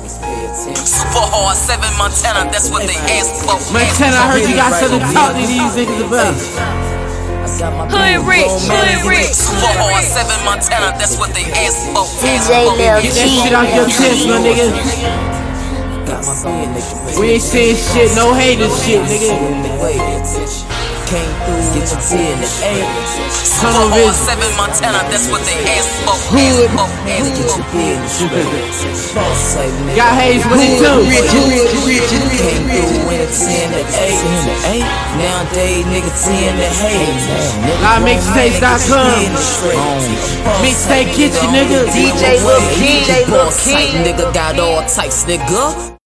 Super hard, 7 Montana, that's what they asked for. Montana, I heard you got something to talk to these niggas about. Hood rich. Super hard, 7 Montana, that's what they asked for. DJ Lil Get that shit out your chest, my nigga. We ain't saying shit, no haters shit, nigga. Came through, get your T in the A. Super hard, 7 Montana, that's what they asked for. Get your B in the straight. Boss type nigga. Got haters with it too. Came through with a T in the A. Nowadays, nigga, T in the hay. Mixtapes.com. Mixtape Kitchen, nigga. DJ Lil King. Boss type nigga, got all types, nigga.